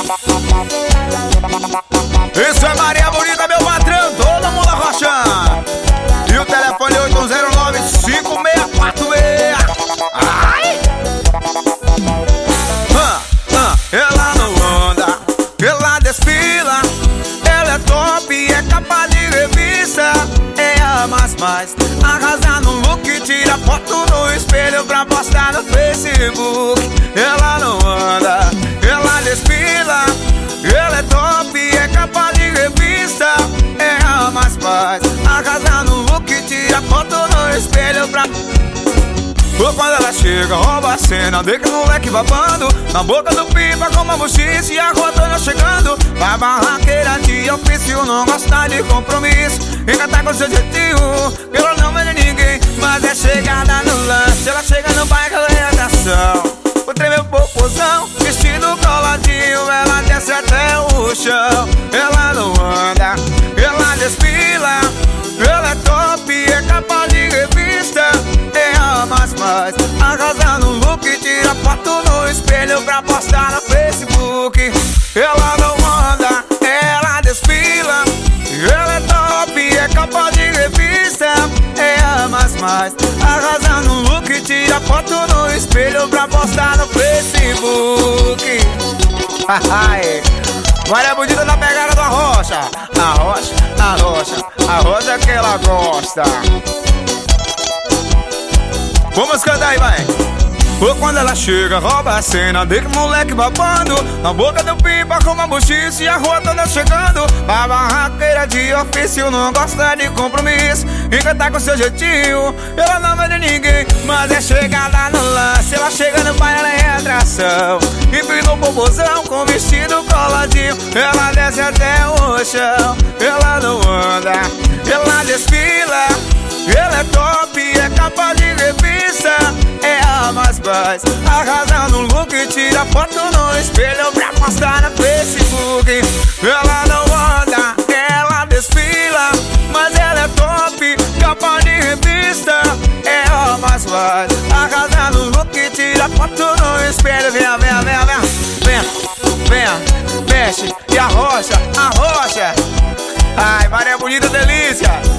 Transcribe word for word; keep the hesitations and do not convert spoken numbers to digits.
Isso é Maria Bonita, meu patrão, todo mundo arrochando. E o telefone oito um zero nove cinco seis quatro seis. Ai! Ah, ah, ela não anda, ela desfila. Ela é top, é capa de revista. É a mais mais, arrasa no look. Tira foto no espelho pra postar no Facebook. Ela não anda, ela desfila. Ela é top, é capa de revista. É a mais mais, arrasa no look. Tira foto no espelho pra... Ou quando ela chega, rouba a cena, de que moleque babando na boca do pipa com uma mochiça e a rua toda chegando. Vai barraqueira de ofício, não gosta de compromisso, encantar com seu jeitinho. Ela não é de ninguém, mas é chegada no lance. Ela chega no bairro, ela é atração. O tremeu popozão, vestido coladinho. Ela desce até o chão. Ela não anda, ela desfila. Ela é top, é capa de revista. É a mais mais, arrasa no look. Tira foto no espelho pra postar no Facebook. Ela não anda, ela desfila. Ela é top, é capa de revista. É a mais mais, arrasa no look. Tira foto no espelho pra postar no Facebook. Maria Bonita na pegada do Arrocha. Arrocha, arrocha, arrocha que ela gosta. Vamos cantar aí, vai. Ou quando ela chega, rouba a cena, de que moleque babando na boca do pipa com uma bochicha e a rua toda chegando. A barraqueira de ofício, não gosta de compromisso, encantar com seu jeitinho. Ela não é de ninguém, mas é chegada no lance. Ela chega no baile, ela é atração. Empina o popozão com vestido coladinho. Ela desce até o chão. Ela não anda, ela desfila. Ela é top, é capa de revista. É a mais mais, arrasa no look. Tira foto no espelho pra postar no Facebook. Ela não anda, ela desfila. Mas ela é top, capa de revista. É a mais mais, arrasa no look. Tira foto no espelho. Venha, venha, venha, venha. Venha, venha, mexe e arrocha, arrocha. Ai, Maria Bonita, delícia.